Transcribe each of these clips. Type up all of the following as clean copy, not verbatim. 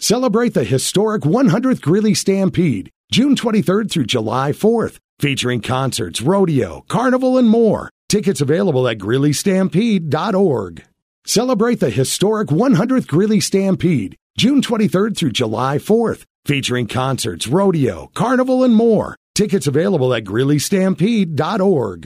Celebrate the historic 100th Greeley Stampede, June 23rd through July 4th, featuring concerts, rodeo, carnival, and more. Tickets available at GreeleyStampede.org. Celebrate the historic 100th Greeley Stampede, June 23rd through July 4th, featuring concerts, rodeo, carnival, and more. Tickets available at GreeleyStampede.org.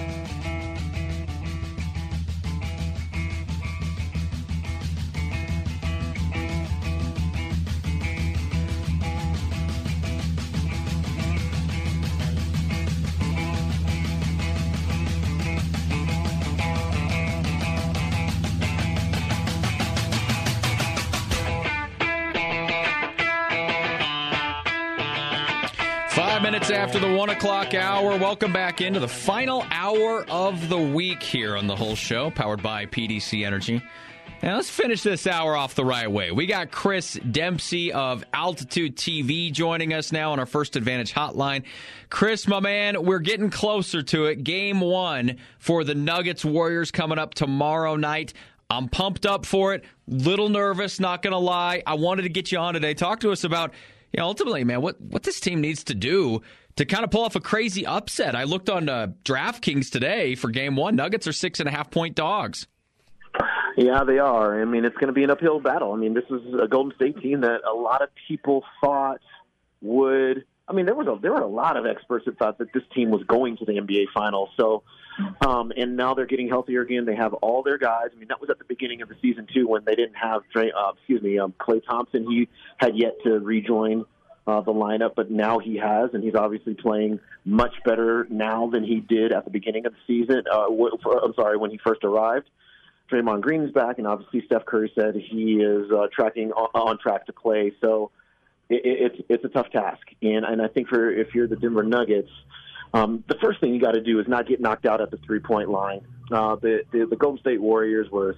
Minutes after the 1 o'clock hour. Welcome back into the final hour of the week here on the whole show, powered by PDC Energy. Now let's finish this hour off the right way. We got Chris Dempsey of Altitude TV joining us now on our First Advantage hotline. Chris, my man, we're getting closer to it. Game 1 for the Nuggets Warriors coming up tomorrow night. I'm pumped up for it. Little nervous, not going to lie. I wanted to get you on today. Talk to us about, ultimately, man, what this team needs to do to kind of pull off a crazy upset. I looked on DraftKings today for Game 1. Nuggets are 6.5-point dogs. Yeah, they are. I mean, it's going to be an uphill battle. I mean, this is a Golden State team that a lot of people thought would – I mean, there were a lot of experts that thought that this team was going to the NBA Finals. So, and now they're getting healthier again. They have all their guys. I mean, that was at the beginning of the season, too, when they didn't have Klay Thompson. He had yet to rejoin the lineup, but now he has, and he's obviously playing much better now than he did at the beginning of the season. When he first arrived. Draymond Green's back, and obviously Steph Curry said he is on track to play. So it's a tough task, and I think if you're the Denver Nuggets, the first thing you got to do is not get knocked out at the 3-point line. The Golden State Warriors were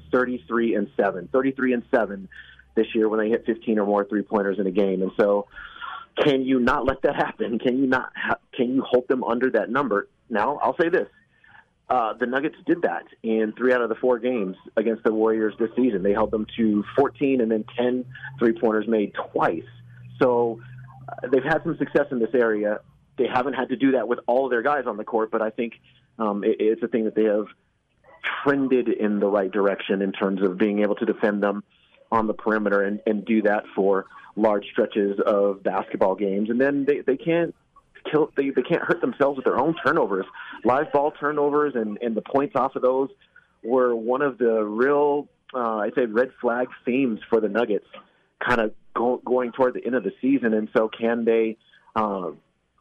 33-7 this year when they hit 15 or more 3-pointers in a game, and so. Can you not let that happen? Can you hold them under that number? Now, I'll say this. The Nuggets did that in 3 out of the 4 games against the Warriors this season. They held them to 14 and then 10 3-pointers made twice. So they've had some success in this area. They haven't had to do that with all of their guys on the court, but I think it's a thing that they have trended in the right direction in terms of being able to defend them on the perimeter and do that for large stretches of basketball games. And then they can't hurt themselves with their own turnovers. Live ball turnovers and the points off of those were one of the real, I'd say, red flag themes for the Nuggets kind of going toward the end of the season. And so can they, can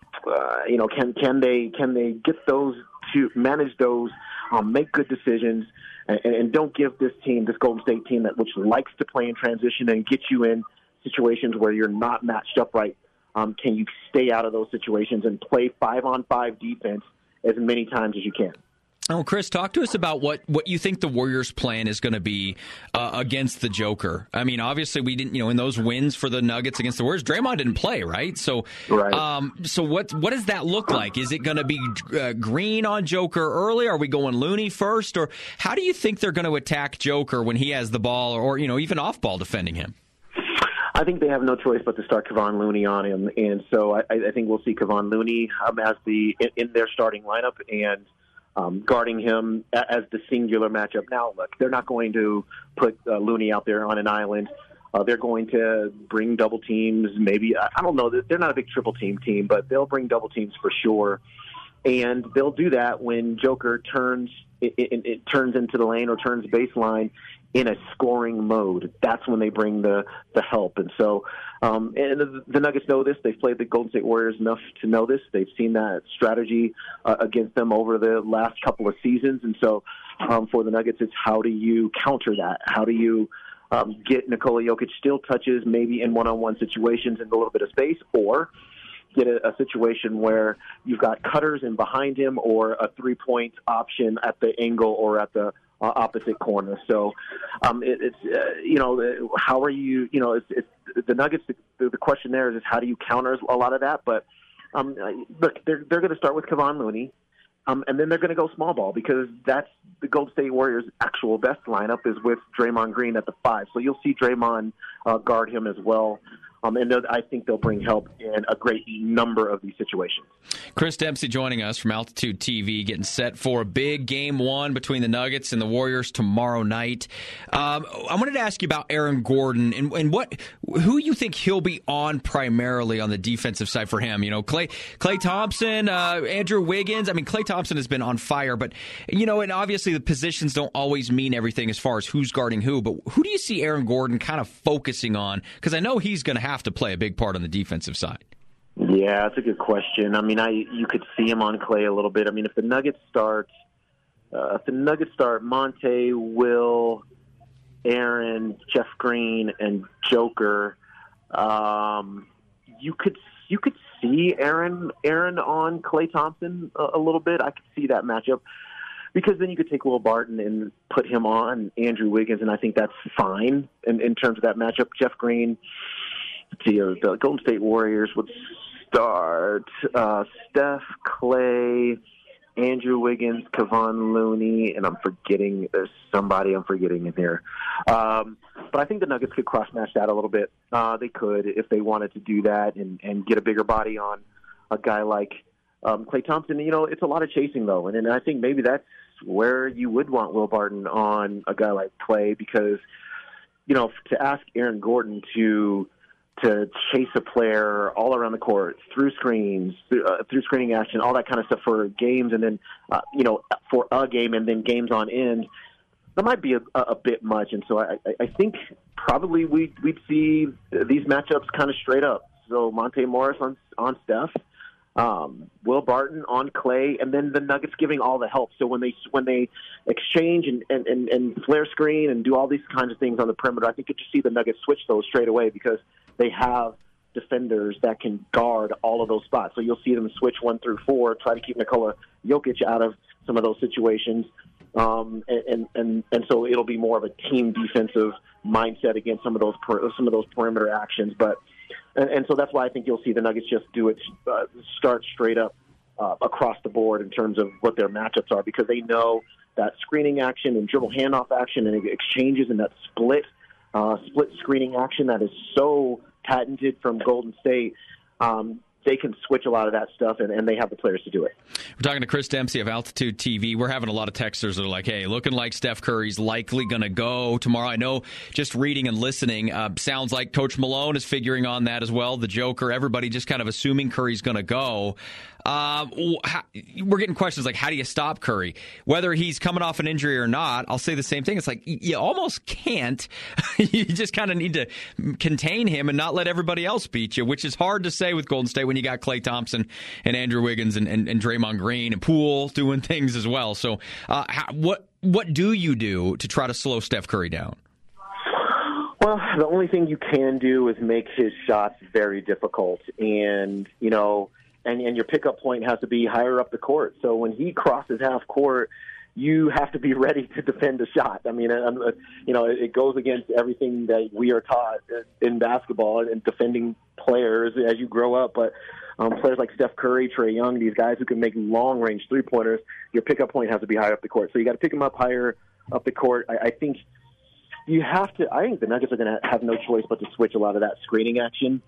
they get those to manage those, make good decisions, and don't give this Golden State team which likes to play in transition and get you in situations where you're not matched up right. Can you stay out of those situations and play 5-on-5 defense as many times as you can? Oh, Chris, talk to us about what you think the Warriors' plan is going to be against the Joker. I mean, obviously, we didn't, in those wins for the Nuggets against the Warriors, Draymond didn't play, right? So, right. So what does that look like? Is it going to be Green on Joker early? Are we going Looney first? Or how do you think they're going to attack Joker when he has the ball or even off-ball defending him? I think they have no choice but to start Kevon Looney on him. And so I think we'll see Kevon Looney as in their starting lineup and guarding him as the singular matchup. Now, look, they're not going to put Looney out there on an island. They're going to bring double teams. Maybe, I don't know. They're not a big triple team, but they'll bring double teams for sure. And they'll do that when Joker turns into the lane or turns baseline in a scoring mode. That's when they bring the help. And so and the Nuggets know this. They've played the Golden State Warriors enough to know this. They've seen that strategy against them over the last couple of seasons. And so for the Nuggets, it's how do you counter that? How do you get Nikola Jokic still touches maybe in one-on-one situations in a little bit of space, or get a situation where you've got cutters in behind him or a three-point option at the angle or at the opposite corner. So it's how are you, it's the Nuggets, the question there is how do you counter a lot of that? But look, they're going to start with Kevon Looney. And then they're going to go small ball because that's the Golden State Warriors' actual best lineup is with Draymond Green at the 5. So you'll see Draymond guard him as well. And I think they'll bring help in a great number of these situations. Chris Dempsey joining us from Altitude TV, getting set for a big Game 1 between the Nuggets and the Warriors tomorrow night. I wanted to ask you about Aaron Gordon and who you think he'll be on primarily on the defensive side for him. You know, Klay Thompson, Andrew Wiggins. I mean, Klay Thompson has been on fire, but, you know, and obviously the positions don't always mean everything as far as who's guarding who. But who do you see Aaron Gordon kind of focusing on? Because I know he's going to have to play a big part on the defensive side. Yeah, that's a good question. I mean, you could see him on Klay a little bit. I mean, if the Nuggets start Monte, Will, Aaron, Jeff Green, and Joker, you could see Aaron on Klay Thompson a little bit. I could see that matchup because then you could take Will Barton and put him on Andrew Wiggins, and I think that's fine in terms of that matchup. Jeff Green. The Golden State Warriors would start Steph, Klay, Andrew Wiggins, Kevon Looney, and there's somebody I'm forgetting in here. But I think the Nuggets could cross-match that a little bit. They could if they wanted to do that and get a bigger body on a guy like Klay Thompson. You know, it's a lot of chasing, though, and I think maybe that's where you would want Will Barton on a guy like Klay because, you know, to ask Aaron Gordon to chase a player all around the court, through screens, through screening action, all that kind of stuff for games, and then, for a game and then games on end, that might be a bit much. And so I think probably we'd see these matchups kind of straight up. So Monte Morris on Steph, Will Barton on Klay, and then the Nuggets giving all the help. So when they exchange and flare screen and do all these kinds of things on the perimeter, I think you just see the Nuggets switch those straight away because they have defenders that can guard all of those spots. So you'll see them switch 1 through 4, try to keep Nikola Jokic out of some of those situations. And so it'll be more of a team defensive mindset against some of those perimeter actions. And so that's why I think you'll see the Nuggets just do it, start straight up across the board in terms of what their matchups are because they know that screening action and dribble handoff action and exchanges and that split screening action that is so patented from Golden State, they can switch a lot of that stuff, and they have the players to do it. We're talking to Chris Dempsey of Altitude TV. We're having a lot of texters that are like, hey, looking like Steph Curry's likely going to go tomorrow. I know just reading and listening, sounds like Coach Malone is figuring on that as well, the Joker, everybody just kind of assuming Curry's going to go. We're getting questions like, how do you stop Curry? Whether he's coming off an injury or not, I'll say the same thing. It's like, you almost can't. You just kind of need to contain him and not let everybody else beat you, which is hard to say with Golden State when you got Klay Thompson and Andrew Wiggins and Draymond Green and Poole doing things as well. So what do you do to try to slow Steph Curry down? Well, the only thing you can do is make his shots very difficult. And, you know, and your pickup point has to be higher up the court. So when he crosses half court, you have to be ready to defend a shot. I mean, it goes against everything that we are taught in basketball and defending players as you grow up. But players like Steph Curry, Trae Young, these guys who can make long-range three-pointers, your pickup point has to be higher up the court. So you got to pick them up higher up the court. I think you have to. I think the Nuggets are going to have no choice but to switch a lot of that screening action.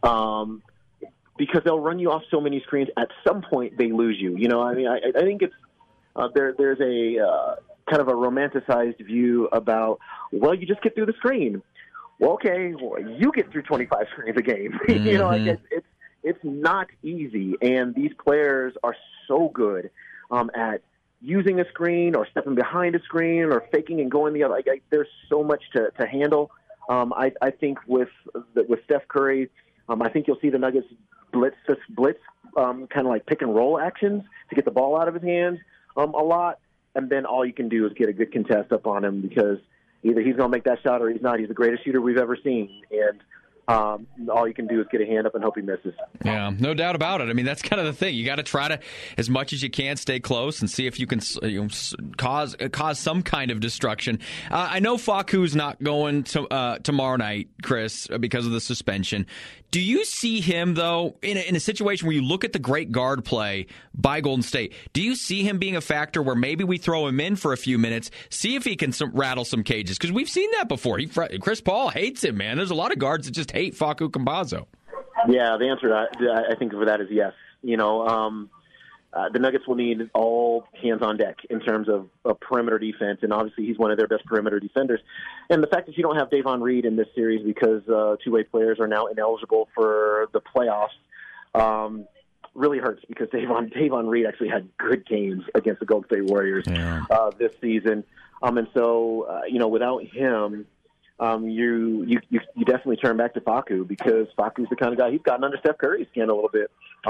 Because they'll run you off so many screens, at some point they lose you. You know, I mean, I think it's there's a kind of a romanticized view about, well, you just get through the screen. Well, okay, you get through 25 screens a game. Mm-hmm. You know, like it's not easy, and these players are so good at using a screen or stepping behind a screen or faking and going the other. There's so much to handle. I think with Steph Curry, I think you'll see the Nuggets blitz kind of like pick and roll actions to get the ball out of his hands a lot, and then all you can do is get a good contest up on him because either he's going to make that shot or he's not. He's the greatest shooter we've ever seen, and all you can do is get a hand up and hope he misses. Yeah, no doubt about it. I mean, that's kind of the thing. You got to try to, as much as you can, stay close and see if you can cause some kind of destruction. I know Facu's not going to tomorrow night, Chris, because of the suspension. Do you see him, though, in a situation where you look at the great guard play by Golden State, do you see him being a factor where maybe we throw him in for a few minutes, see if he can rattle some cages? Because we've seen that before. Chris Paul hates him, man. There's a lot of guards that just hate Facu Campazzo. Yeah, the answer, I think, for that is yes. The Nuggets will need all hands on deck in terms of perimeter defense, and obviously he's one of their best perimeter defenders. And the fact that you don't have Davon Reed in this series because two-way players are now ineligible for the playoffs really hurts, because Davon Reed actually had good games against the Golden State Warriors this season. And so, without him, you definitely turn back to Facu, because Facu's the kind of guy, he's gotten under Steph Curry's skin a little bit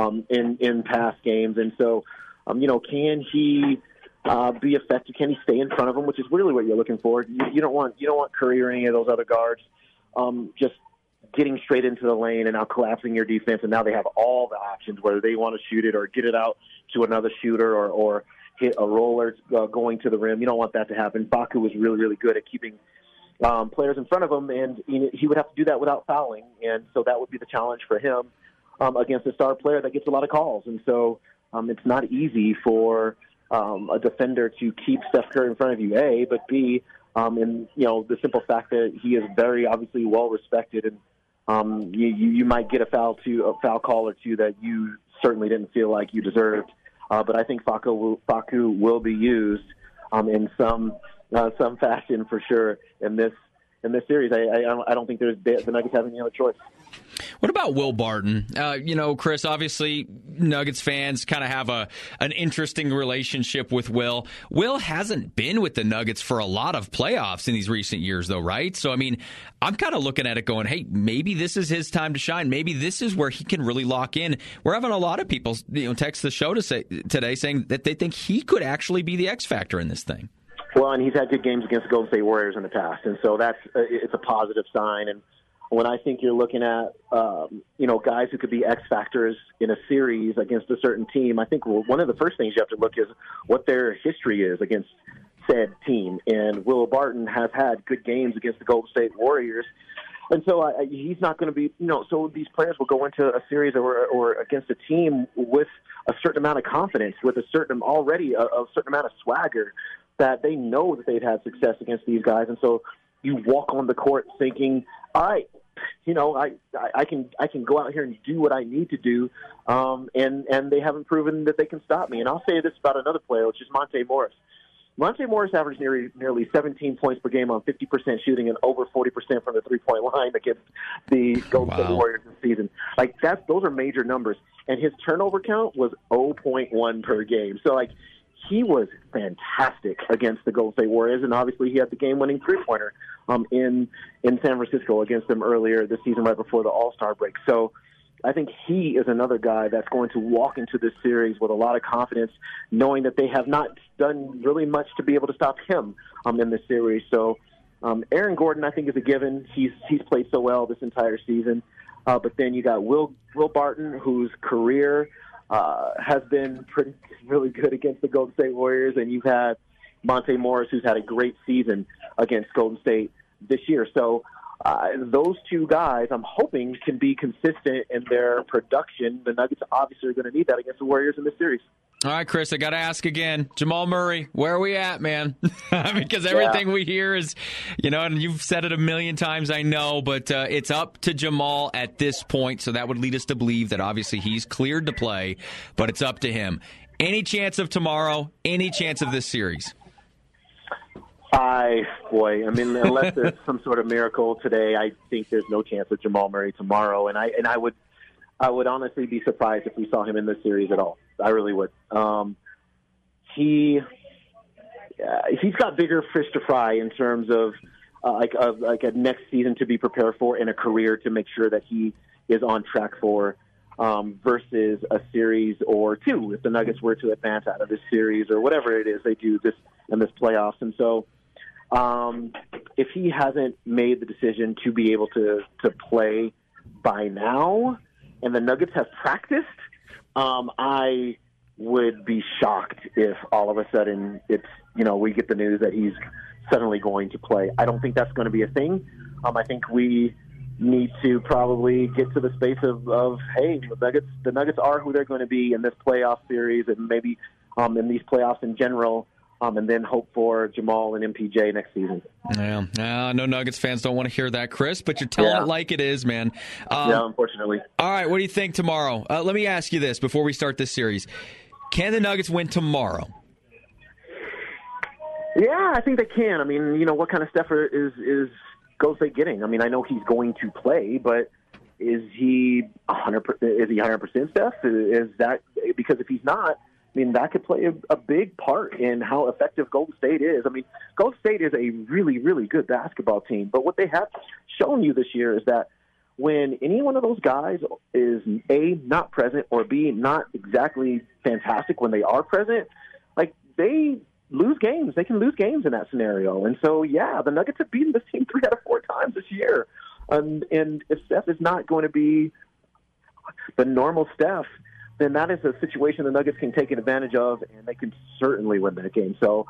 in past games. And so, can he be effective? Can he stay in front of him, which is really what you're looking for? You don't want Curry or any of those other guards just getting straight into the lane and now collapsing your defense, and now they have all the options, whether they want to shoot it or get it out to another shooter or hit a roller going to the rim. You don't want that to happen. Facu was really, really good at keeping players in front of him, and he would have to do that without fouling, and so that would be the challenge for him against a star player that gets a lot of calls. And so it's not easy for a defender to keep Steph Curry in front of you, A, but B, and the simple fact that he is very obviously well respected, and you might get a foul call or two that you certainly didn't feel like you deserved. But I think Facu will be used in some fashion for sure in this series. I don't think the Nuggets have any other choice. What about Will Barton? Chris, obviously Nuggets fans kind of have an interesting relationship with Will. Will hasn't been with the Nuggets for a lot of playoffs in these recent years, though, right? So, I mean, I'm kind of looking at it going, hey, maybe this is his time to shine. Maybe this is where he can really lock in. We're having a lot of people text the show today saying that they think he could actually be the X factor in this thing. Well, and he's had good games against the Golden State Warriors in the past, and so it's a positive sign. And when I think you're looking at, guys who could be X factors in a series against a certain team, I think one of the first things you have to look is what their history is against said team. And Will Barton has had good games against the Golden State Warriors. And so he's not going to be, so these players will go into a series or against a team with a certain amount of confidence, with a certain certain amount of swagger, that they know that they've had success against these guys. And so you walk on the court thinking, all right, I can go out here and do what I need to do, and they haven't proven that they can stop me. And I'll say this about another player, which is Monte Morris. Monte Morris averaged nearly 17 points per game on 50% shooting and over 40% from the three-point line against the Golden State Warriors this season. Those are major numbers. And his turnover count was 0.1 per game. So, he was fantastic against the Golden State Warriors, and obviously he had the game-winning three-pointer in San Francisco against them earlier this season, right before the All-Star break. So I think he is another guy that's going to walk into this series with a lot of confidence, knowing that they have not done really much to be able to stop him in this series. So Aaron Gordon, I think, is a given. He's played so well this entire season. But then you got Will Barton, whose career has been really good against the Golden State Warriors, and you've had Monte Morris, who's had a great season against Golden State this year. So those two guys, I'm hoping, can be consistent in their production. The Nuggets obviously are going to need that against the Warriors in this series. All right, Chris, I got to ask again. Jamal Murray, where are we at, man? Because everything we hear is, and you've said it a million times, I know, but it's up to Jamal at this point, so that would lead us to believe that obviously he's cleared to play, but it's up to him. Any chance of tomorrow? Any chance of this series? Unless there's some sort of miracle today, I think there's no chance of Jamal Murray tomorrow, and I would honestly be surprised if we saw him in this series at all. I really would. He's got bigger fish to fry in terms of a next season to be prepared for and a career to make sure that he is on track for, versus a series or two if the Nuggets were to advance out of this series or whatever it is they do this playoffs. And so if he hasn't made the decision to be able to play by now and the Nuggets have practiced, I would be shocked if all of a sudden we get the news that he's suddenly going to play. I don't think that's going to be a thing. I think we need to probably get to the space of hey, the Nuggets are who they're going to be in this playoff series and maybe in these playoffs in general. And then hope for Jamal and MPJ next season. Yeah, no Nuggets fans don't want to hear that, Chris, but you're telling it like it is, man. Yeah, unfortunately. All right, what do you think tomorrow? Let me ask you this before we start this series. Can the Nuggets win tomorrow? Yeah, I think they can. I mean, what kind of stuff is Golden State getting? I mean, I know he's going to play, but is he 100%? Is he 100% Steph? Is that because if he's not, I mean, that could play a big part in how effective Golden State is. I mean, Golden State is a really, really good basketball team. But what they have shown you this year is that when any one of those guys is, A, not present, or B, not exactly fantastic when they are present, like, they lose games. They can lose games in that scenario. And so, yeah, the Nuggets have beaten this team 3 out of 4 times this year. And if Steph is not going to be the normal Steph, then that is a situation the Nuggets can take advantage of, and they can certainly win that game. So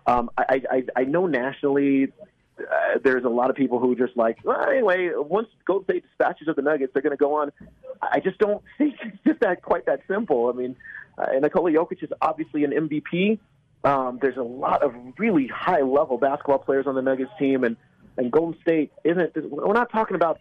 I know nationally there's a lot of people who are just like, well, anyway, once Golden State dispatches of the Nuggets, they're going to go on. I just don't think it's just quite that simple. I mean, Nikola Jokic is obviously an MVP. There's a lot of really high-level basketball players on the Nuggets team, and Golden State isn't – we're not talking about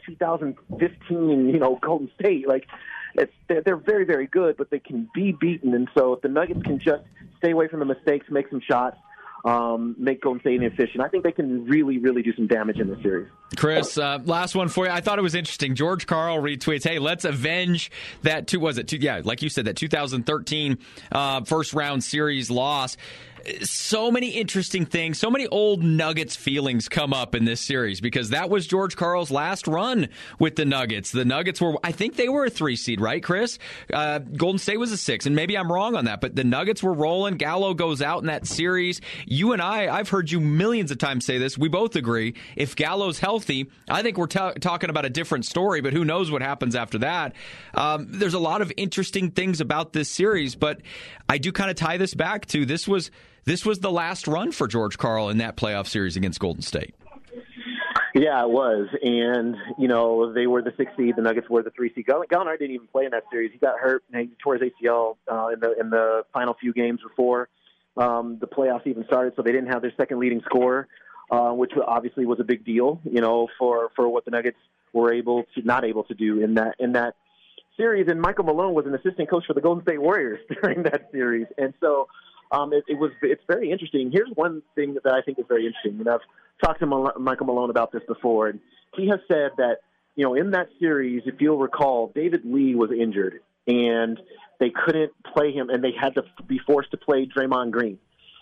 2015, Golden State. Like, they're very, very good, but they can be beaten. And so if the Nuggets can just stay away from the mistakes, make some shots, make Golden State inefficient, I think they can really, really do some damage in this series. Chris, last one for you. I thought it was interesting. George Karl retweets, hey, let's avenge that, like you said, that 2013 first-round series loss. So many interesting things, so many old Nuggets feelings come up in this series because that was George Karl's last run with the Nuggets. The Nuggets I think they were a 3 seed, right, Chris? Golden State was a 6, and maybe I'm wrong on that, but the Nuggets were rolling. Gallo goes out in that series. You and I've heard you millions of times say this. We both agree. If Gallo's healthy, I think we're talking about a different story, but who knows what happens after that. There's a lot of interesting things about this series, but I do kind of tie this back to this was the last run for George Karl in that playoff series against Golden State. Yeah, it was. And, they were the 6th seed. The Nuggets were the 3 seed. Gallinari didn't even play in that series. He got hurt. He tore his ACL in the final few games before the playoffs even started, so they didn't have their second leading scorer, which obviously was a big deal, for what the Nuggets were not able to do in that series. And Michael Malone was an assistant coach for the Golden State Warriors during that series. And so it's very interesting. Here's one thing that I think is very interesting. And I've talked to Michael Malone about this before, and he has said that, in that series, if you'll recall, David Lee was injured, and they couldn't play him, and they had to be forced to play Draymond Green.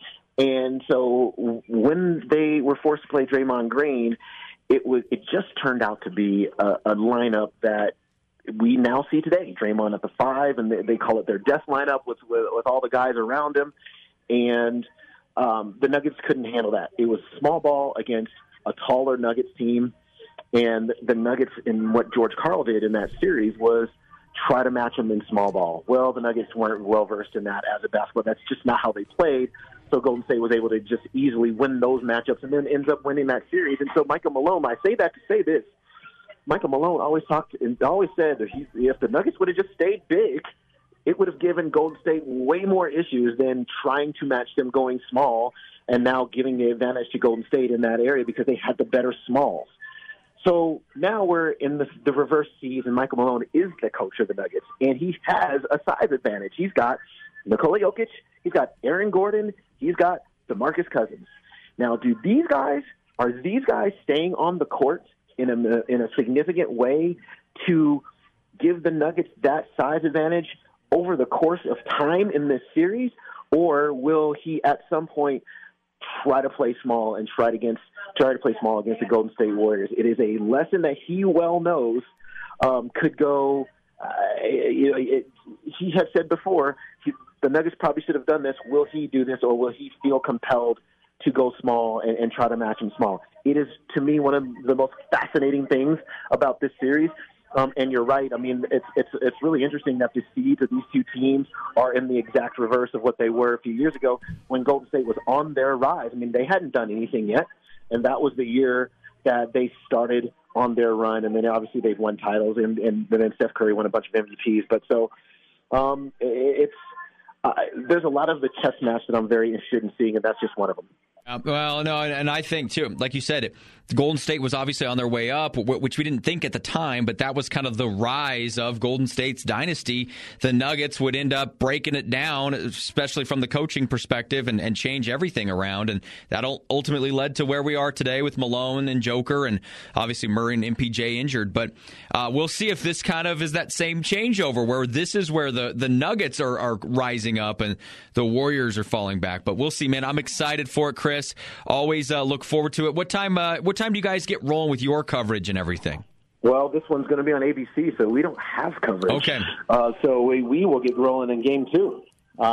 And so when they were forced to play Draymond Green, it just turned out to be a lineup that we now see today. Draymond at the 5, and they call it their death lineup with all the guys around him. And the Nuggets couldn't handle that. It was small ball against a taller Nuggets team. And the Nuggets, and what George Karl did in that series was try to match them in small ball. Well, the Nuggets weren't well-versed in that as a basketball. That's just not how they played. So Golden State was able to just easily win those matchups and then ends up winning that series. And so Michael Malone, I say that to say this, Michael Malone always said that if the Nuggets would have just stayed big, it would have given Golden State way more issues than trying to match them going small and now giving the advantage to Golden State in that area because they had the better smalls. So now we're in the reverse season. Michael Malone is the coach of the Nuggets, and he has a size advantage. He's got Nikola Jokic, he's got Aaron Gordon, he's got DeMarcus Cousins. Now, are these guys staying on the court in a significant way to give the Nuggets that size advantage over the course of time in this series, or will he at some point try to play small and try to play small against the Golden State Warriors? It is a lesson that he well knows could go. He has said before the Nuggets probably should have done this. Will he do this, or will he feel compelled to go small and try to match him small? It is, to me, one of the most fascinating things about this series. And you're right. I mean, it's really interesting that the seeds of these two teams are in the exact reverse of what they were a few years ago when Golden State was on their rise. I mean, they hadn't done anything yet, and that was the year that they started on their run. And then obviously they've won titles, and then Steph Curry won a bunch of MVPs. But so there's a lot of the chess match that I'm very interested in seeing, and that's just one of them. Well, no, and I think, too, like you said, Golden State was obviously on their way up, which we didn't think at the time, but that was kind of the rise of Golden State's dynasty. The Nuggets would end up breaking it down, especially from the coaching perspective, and change everything around. And that ultimately led to where we are today with Malone and Joker and obviously Murray and MPJ injured. But we'll see if this kind of is that same changeover where this is where the Nuggets are rising up and the Warriors are falling back. But we'll see, man. I'm excited for it, Chris. Always look forward to it. What time do you guys get rolling with your coverage and everything? Well, this one's going to be on ABC, so we don't have coverage. Okay. So we will get rolling in Game 2,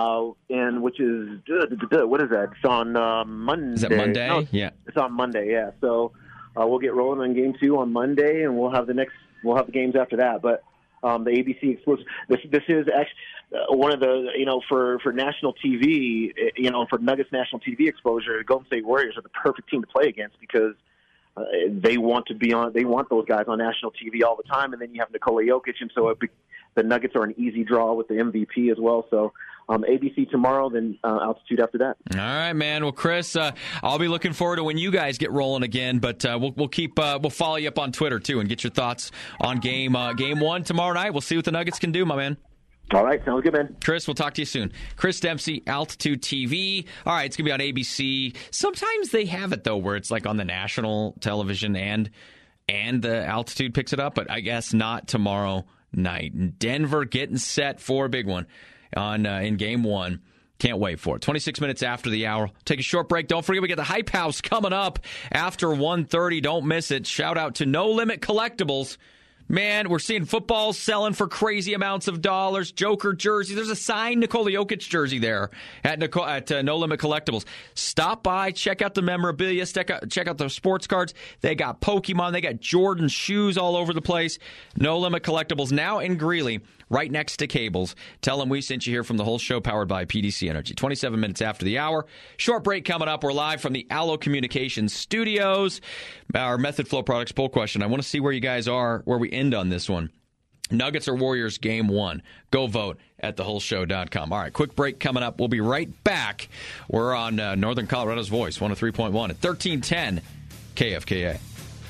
and which is what is that? It's on Monday. Is that Monday? No, yeah, it's on Monday. Yeah. So we'll get rolling on Game 2 on Monday, and we'll have the games after that. But the ABC exclusive. This is actually one of the for national TV, for Nuggets national TV exposure. Golden State Warriors are the perfect team to play against because they want those guys on national TV all the time, and then you have Nikola Jokic, and so the Nuggets are an easy draw with the MVP as well. So ABC tomorrow, then Altitude after that. All right, man. Well, Chris, I'll be looking forward to when you guys get rolling again, but we'll follow you up on Twitter too and get your thoughts on game 1 tomorrow night. We'll see what the Nuggets can do, my man. All right, sounds good, man. Chris, we'll talk to you soon. Chris Dempsey, Altitude TV. All right, it's going to be on ABC. Sometimes they have it, though, where it's like on the national television and the Altitude picks it up, but I guess not tomorrow night. Denver getting set for a big one in Game 1. Can't wait for it. 26 minutes after the hour. Take a short break. Don't forget, we got the Hype House coming up after 1:30. Don't miss it. Shout out to No Limit Collectibles. Man, we're seeing footballs selling for crazy amounts of dollars. Joker jersey. There's a signed Nikola Jokic jersey there at No Limit Collectibles. Stop by, check out the memorabilia, check out the sports cards. They got Pokemon. They got Jordan shoes all over the place. No Limit Collectibles now in Greeley, right next to Cables. Tell them we sent you here from the whole show powered by PDC Energy. 27 minutes after the hour. Short break coming up. We're live from the Allo Communications studios. Our Method Flow Products poll question. I want to see where you guys are, where we end on this one. Nuggets or Warriors Game 1. Go vote at thewholeshow.com. All right, quick break coming up. We'll be right back. We're on Northern Colorado's Voice, 103.1 at 1310 KFKA.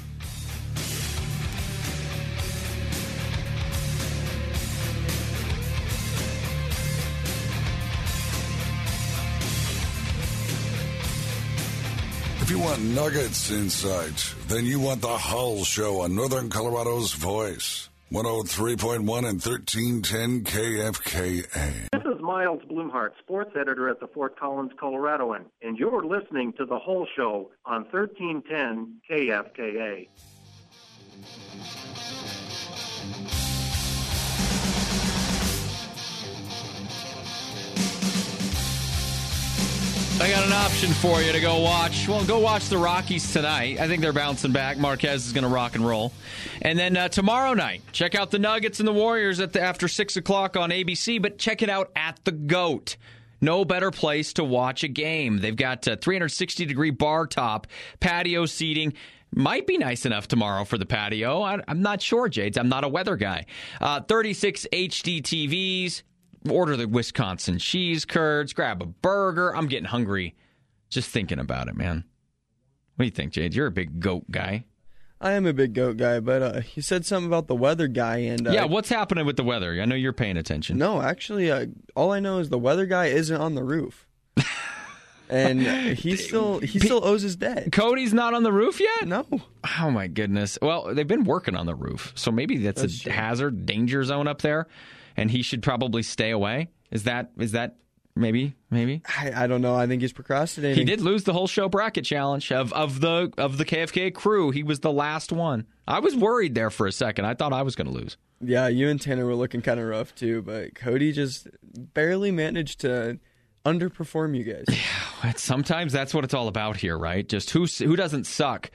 If you want Nuggets insight, then you want the Hull Show on Northern Colorado's Voice. 103.1 and 1310 KFKA. This is Miles Blumhart, sports editor at the Fort Collins Coloradoan, and you're listening to The Whole Show on 1310 KFKA. I got an option for you to go watch. Well, go watch the Rockies tonight. I think they're bouncing back. Marquez is going to rock and roll. And then tomorrow night, check out the Nuggets and the Warriors after 6 o'clock on ABC, but check it out at the GOAT. No better place to watch a game. They've got 360-degree bar top, patio seating. Might be nice enough tomorrow for the patio. I'm not sure, Jades. I'm not a weather guy. 36 HD TVs. Order the Wisconsin cheese curds, grab a burger. I'm getting hungry just thinking about it, man. What do you think, Jade? You're a big GOAT guy. I am a big GOAT guy, but you said something about the weather guy. And yeah, what's happening with the weather? I know you're paying attention. No, actually, all I know is the weather guy isn't on the roof. And he still owes his debt. Cody's not on the roof yet? No. Oh, my goodness. Well, they've been working on the roof, so maybe that's a true. hazard, danger zone up there. And he should probably stay away. Is that maybe? I don't know. I think he's procrastinating. He did lose the whole show bracket challenge of the KFK crew. He was the last one. I was worried there for a second. I thought I was going to lose. Yeah, you and Tanner were looking kind of rough too, but Cody just barely managed to underperform you guys. Yeah, sometimes that's what it's all about here, right? Just who doesn't suck.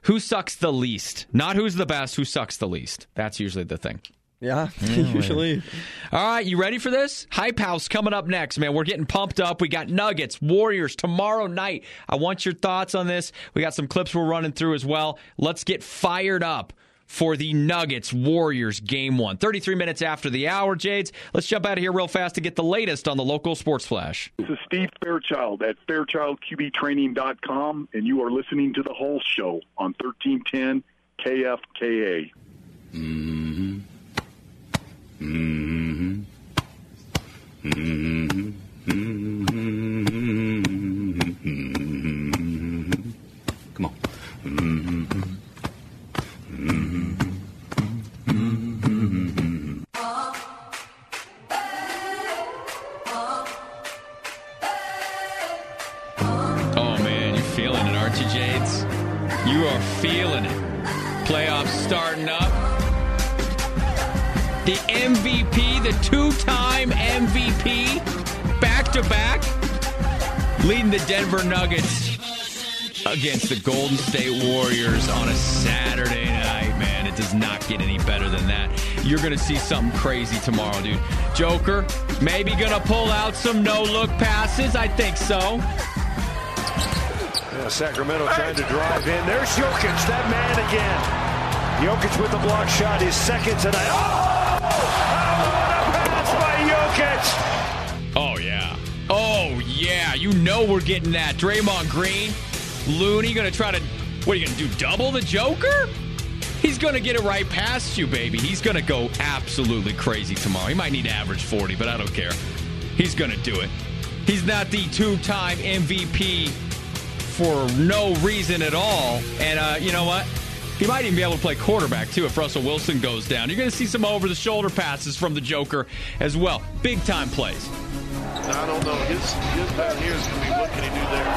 who sucks the least. Not who's the best, who sucks the least. That's usually the thing. Yeah, usually. All right, you ready for this? Hype House coming up next, man. We're getting pumped up. We got Nuggets, Warriors tomorrow night. I want your thoughts on this. We got some clips we're running through as well. Let's get fired up for the Nuggets Warriors Game 1. 33 minutes after the hour, Jades. Let's jump out of here real fast to get the latest on the local sports flash. This is Steve Fairchild at FairchildQBTraining.com, and you are listening to The Whole Show on 1310 KFKA. Mm-hmm. Mm-hmm. Mm-hmm. Mm-hmm. Come on. Mm-hmm. Mm-hmm. Mm-hmm. Oh, man, you're feeling it, aren't you, Jades? You are feeling it. Playoffs starting up. The MVP, the two-time MVP, back-to-back, leading the Denver Nuggets against the Golden State Warriors on a Saturday night, man. It does not get any better than that. You're going to see something crazy tomorrow, dude. Joker, maybe going to pull out some no-look passes. I think so. Yeah, Sacramento trying to drive in. There's Jokic, that man again. Jokic with the block shot, his second tonight. Oh! Pass by Jokic. Oh, yeah. Oh, yeah. You know we're getting that. Draymond Green, Looney going to try to, what are you going to do, double the Joker? He's going to get it right past you, baby. He's going to go absolutely crazy tomorrow. He might need to average 40, but I don't care. He's going to do it. He's not the two-time MVP for no reason at all. And you know what? He might even be able to play quarterback, too, if Russell Wilson goes down. You're going to see some over-the-shoulder passes from the Joker as well. Big-time plays. I don't know. His down here is going to be, what can he do there?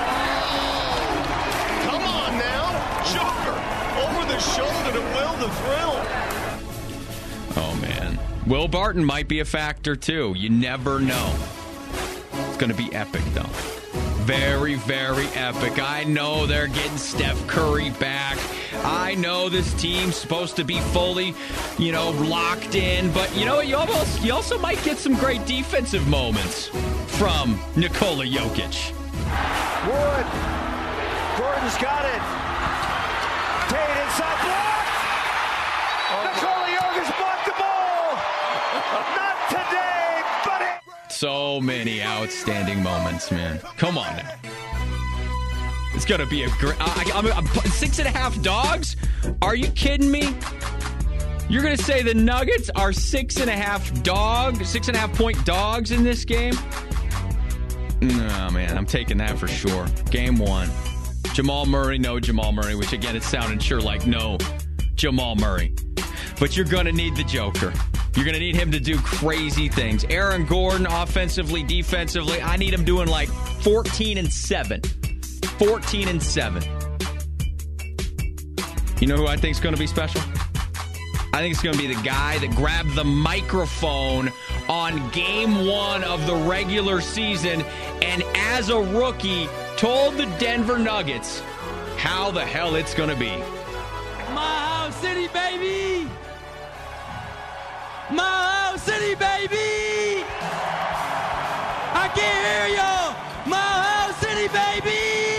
Come on now. Joker. Over the shoulder to Will the Thrill. Oh, man. Will Barton might be a factor, too. You never know. It's going to be epic, though. Very, very epic. I know they're getting Steph Curry back. I know this team's supposed to be fully, locked in. But, you you also might get some great defensive moments from Nikola Jokic. Wood. Gordon's got it. Tate inside block. Nikola Jokic blocked the ball. Not today, buddy. So many outstanding moments, man. Come on now. It's going to be a great... I'm 6.5 dogs? Are you kidding me? You're going to say the Nuggets are 6.5 point dogs in this game? No, man. I'm taking that for sure. Game 1. Jamal Murray, no Jamal Murray, which again, it sounded sure like no Jamal Murray. But you're going to need the Joker. You're going to need him to do crazy things. Aaron Gordon, offensively, defensively, I need him doing like 14-7. 14-7. You know who I think is going to be special? I think it's going to be the guy that grabbed the microphone on Game 1 of the regular season and as a rookie told the Denver Nuggets how the hell it's going to be. My house city, baby! My house city, baby! I can't hear y'all! My house city, baby!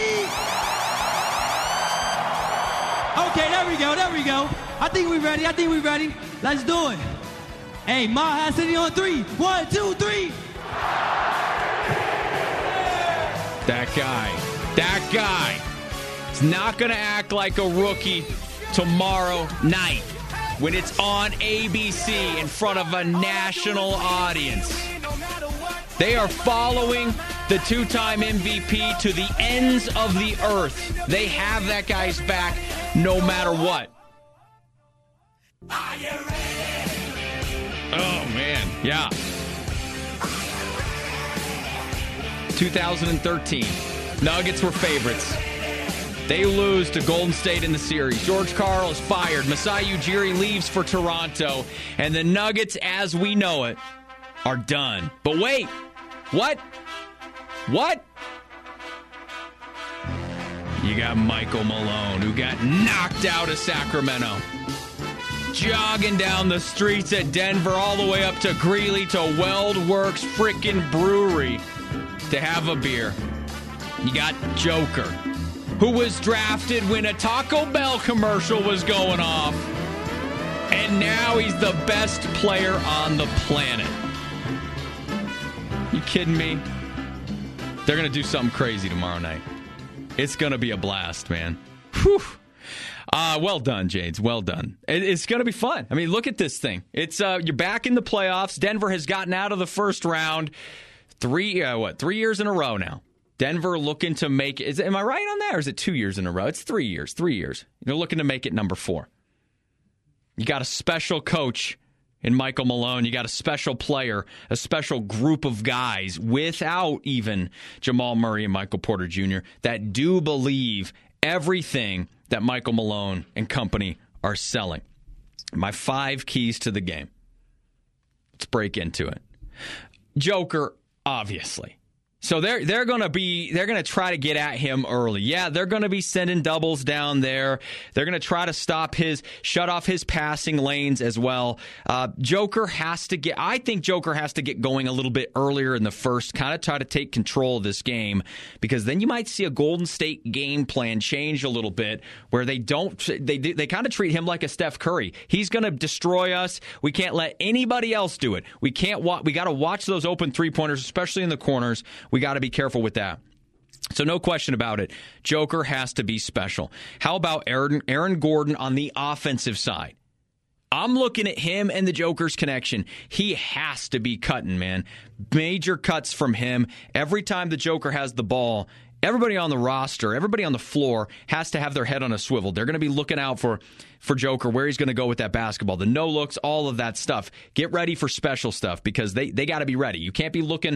Okay, there we go. I think we're ready. Let's do it. Hey, my house city on 3. 1, 2, 3. That guy is not going to act like a rookie tomorrow night when it's on ABC in front of a national audience. They are following the two-time MVP to the ends of the earth. They have that guy's back no matter what. Oh, man. Yeah. 2013. Nuggets were favorites. They lose to Golden State in the series. George Karl is fired. Masai Ujiri leaves for Toronto. And the Nuggets, as we know it, are done. But wait. What? You got Michael Malone, who got knocked out of Sacramento. Jogging down the streets at Denver all the way up to Greeley to WeldWerks frickin' Brewery to have a beer. You got Joker, who was drafted when a Taco Bell commercial was going off. And now he's the best player on the planet. You kidding me? They're going to do something crazy tomorrow night. It's going to be a blast, man. Whew. Well done, Jades. Well done. It's going to be fun. I mean, look at this thing. It's you're back in the playoffs. Denver has gotten out of the first round 3 years in a row now. Denver looking to make it. Am I right on that, or is it 2 years in a row? It's 3 years. 3 years. They're looking to make it number 4. You got a special coach in Michael Malone. You got a special player, a special group of guys without even Jamal Murray and Michael Porter Jr. that do believe everything that Michael Malone and company are selling. My 5 keys to the game. Let's break into it. Joker, obviously. So they're going to try to get at him early. Yeah, they're going to be sending doubles down there. They're going to try to shut off his passing lanes as well. I think Joker has to get going a little bit earlier in the first, kind of try to take control of this game, because then you might see a Golden State game plan change a little bit, where they kind of treat him like a Steph Curry. He's going to destroy us. We can't let anybody else do it. We got to watch those open three-pointers, especially in the corners. We got to be careful with that. So no question about it. Joker has to be special. How about Aaron Gordon on the offensive side? I'm looking at him and the Joker's connection. He has to be cutting, man. Major cuts from him. Every time the Joker has the ball, everybody on the roster, everybody on the floor has to have their head on a swivel. They're going to be looking out for Joker, where he's going to go with that basketball, the no looks, all of that stuff. Get ready for special stuff, because they got to be ready. You can't be looking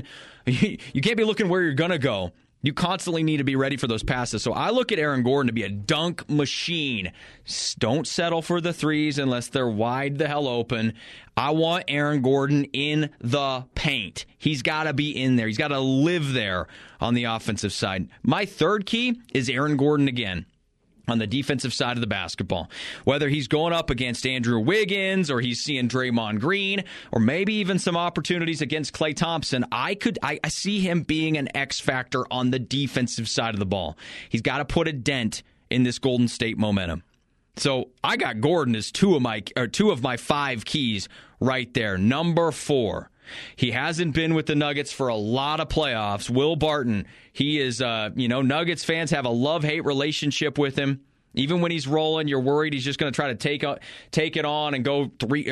where you're going to go. You constantly need to be ready for those passes. So I look at Aaron Gordon to be a dunk machine. Don't settle for the threes unless they're wide the hell open. I want Aaron Gordon in the paint. He's got to be in there. He's got to live there on the offensive side. My 3rd key is Aaron Gordon again on the defensive side of the basketball. Whether he's going up against Andrew Wiggins, or he's seeing Draymond Green, or maybe even some opportunities against Klay Thompson, I see him being an X factor on the defensive side of the ball. He's got to put a dent in this Golden State momentum. So I got Gordon as two of my 5 keys right there. Number 4. He hasn't been with the Nuggets for a lot of playoffs. Will Barton, he is, Nuggets fans have a love-hate relationship with him. Even when he's rolling, you're worried he's just going to try to take it on and go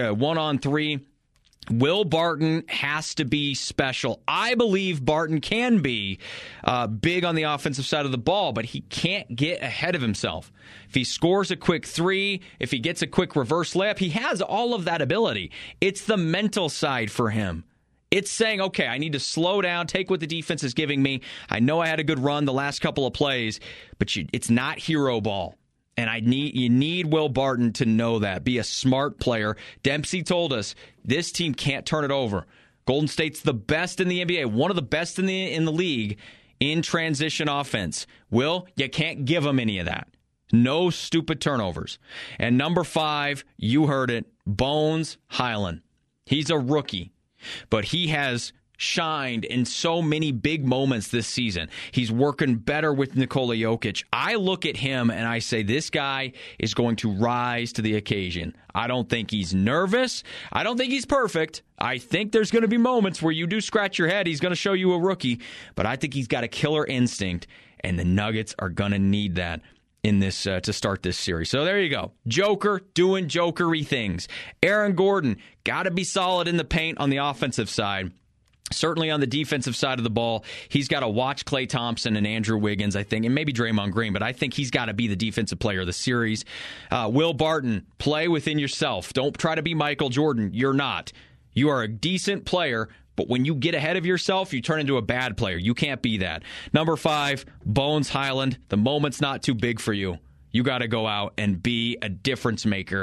1-on-3. Will Barton has to be special. I believe Barton can be big on the offensive side of the ball, but he can't get ahead of himself. If he scores a quick 3, if he gets a quick reverse layup, he has all of that ability. It's the mental side for him. It's saying, okay, I need to slow down, take what the defense is giving me. I know I had a good run the last couple of plays, but it's not hero ball. And you need Will Barton to know that. Be a smart player. Dempsey told us this team can't turn it over. Golden State's the best in the NBA, one of the best in the league in transition offense. Will, you can't give them any of that. No stupid turnovers. And number 5, you heard it, Bones Hyland. He's a rookie, but he has shined in so many big moments this season. He's working better with Nikola Jokic. I look at him and I say, this guy is going to rise to the occasion. I don't think he's nervous. I don't think he's perfect. I think there's going to be moments where you do scratch your head. He's going to show you a rookie, but I think he's got a killer instinct, and the Nuggets are going to need that in this to start this series. So there you go. Joker doing jokery things. Aaron Gordon got to be solid in the paint on the offensive side. Certainly on the defensive side of the ball, he's got to watch Klay Thompson and Andrew Wiggins, I think, and maybe Draymond Green, but I think he's got to be the defensive player of the series. Will Barton, play within yourself. Don't try to be Michael Jordan. You're not. You are a decent player, but when you get ahead of yourself, you turn into a bad player. You can't be that. Number 5, Bones Hyland. The moment's not too big for you. You got to go out and be a difference maker.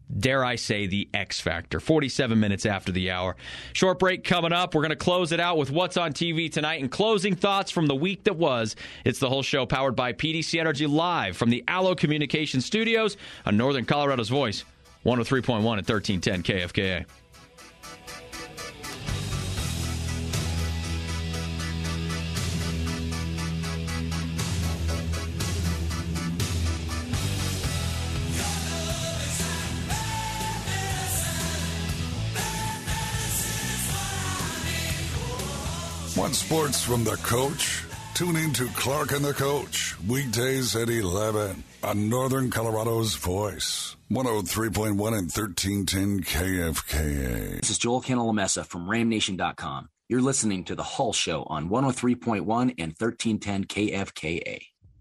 dare I say, the X Factor. 47 minutes after the hour. Short break coming up. We're going to close it out with what's on TV tonight and closing thoughts from the week that was. It's the whole show powered by PDC Energy live from the Allo Communication Studios on Northern Colorado's Voice, 103.1 and 1310 KFKA. Want sports from the coach? Tune in to Clark and the Coach, weekdays at 11 on Northern Colorado's Voice, 103.1 and 1310 KFKA. This is Joel Cantalamessa from RamNation.com. You're listening to The Hull Show on 103.1 and 1310 KFKA.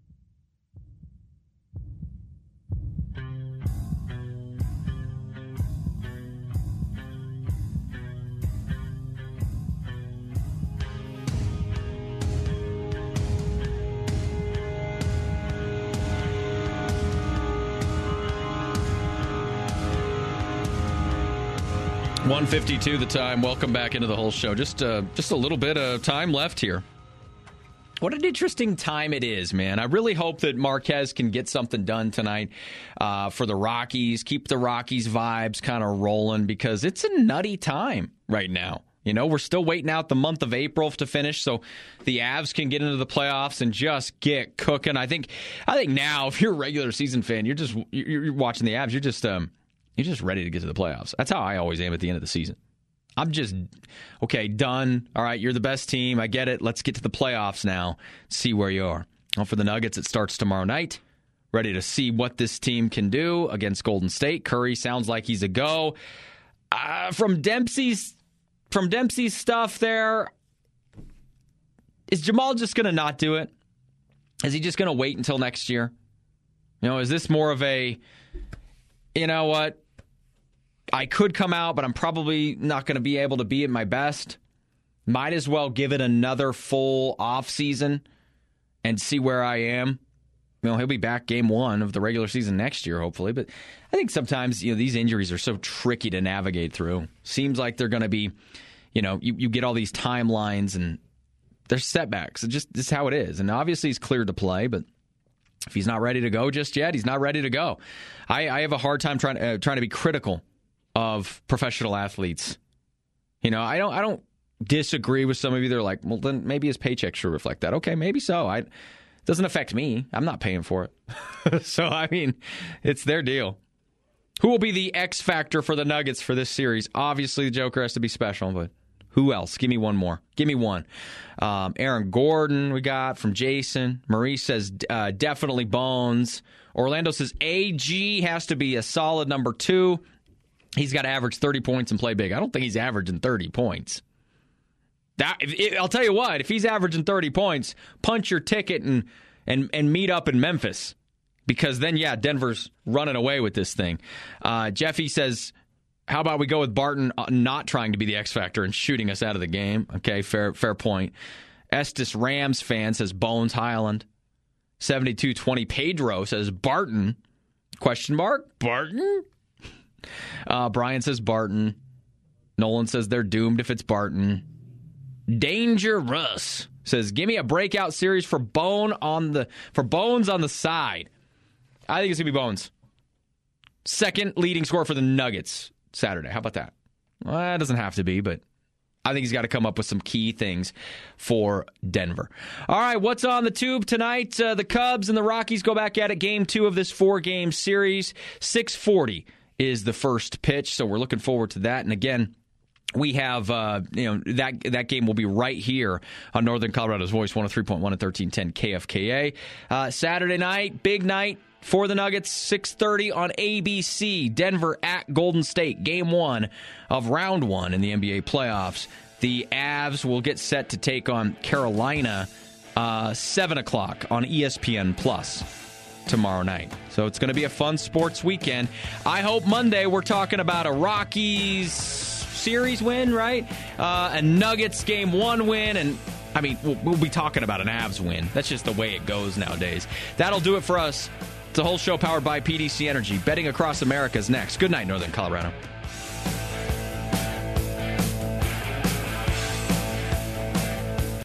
.152 the time. Welcome back into the whole show. Just a little bit of time left here. What an interesting time it is, man. I really hope that Marquez can get something done tonight for the Rockies, keep the Rockies vibes kind of rolling, because it's a nutty time right now. You know, we're still waiting out the month of April to finish so the Avs can get into the playoffs and just get cooking. I think now, if you're a regular season fan, you're watching the Avs, you're just ready to get to the playoffs. That's how I always am at the end of the season. I'm just, okay, done. All right, you're the best team. I get it. Let's get to the playoffs now. See where you are. Well, for the Nuggets, it starts tomorrow night. Ready to see what this team can do against Golden State. Curry sounds like he's a go. From Dempsey's stuff there, is Jamal just going to not do it? Is he just going to wait until next year? You know, is this more of a, you know what, I could come out, but I'm probably not going to be able to be at my best. Might as well give it another full off season and see where I am. You know, he'll be back game one of the regular season next year, hopefully. But I think sometimes, you know, these injuries are so tricky to navigate through. Seems like they're going to be, you know, you get all these timelines and there's setbacks. This is how it is. And obviously he's cleared to play, but if he's not ready to go just yet, he's not ready to go. I have a hard time trying to be critical of professional athletes. You know, I don't disagree with some of you. They're like, well, then maybe his paycheck should reflect that. Okay, maybe so. It doesn't affect me. I'm not paying for it. So, I mean, it's their deal. Who will be the X factor for the Nuggets for this series? Obviously, the Joker has to be special, but who else? Give me one more. Give me one. Aaron Gordon we got from Jason. Maurice says definitely Bones. Orlando says AG has to be a solid number 2. He's got to average 30 points and play big. I don't think he's averaging 30 points. I'll tell you what, if he's averaging 30 points, punch your ticket and meet up in Memphis. Because then, yeah, Denver's running away with this thing. Jeffy says, how about we go with Barton not trying to be the X factor and shooting us out of the game? Okay, fair point. Estes Rams fan says Bones Highland. 7220 Pedro says Barton. Question mark? Barton? Brian says Barton. Nolan says they're doomed if it's Barton. Dangerous says, give me a breakout series for Bones on the side. I think it's going to be Bones. Second leading scorer for the Nuggets Saturday. How about that? Well, it doesn't have to be, but I think he's got to come up with some key things for Denver. All right, what's on the tube tonight? The Cubs and the Rockies go back at it. Game 2 of this 4-game series. 6:40 is the first pitch, so we're looking forward to that. And again, we have, that game will be right here on Northern Colorado's Voice, 103.1 and 1310 KFKA. Saturday night, big night for the Nuggets, 6:30 on ABC. Denver at Golden State, game 1 of round 1 in the NBA playoffs. The Avs will get set to take on Carolina, 7 o'clock on ESPN Plus tomorrow night. So it's going to be a fun sports weekend. I hope Monday we're talking about a Rockies series win, right? A Nuggets game 1 win, and I mean, we'll be talking about an Avs win. That's just the way it goes nowadays. That'll do it for us It's a whole show powered by PDC Energy. Betting across America is next. Good night, Northern Colorado.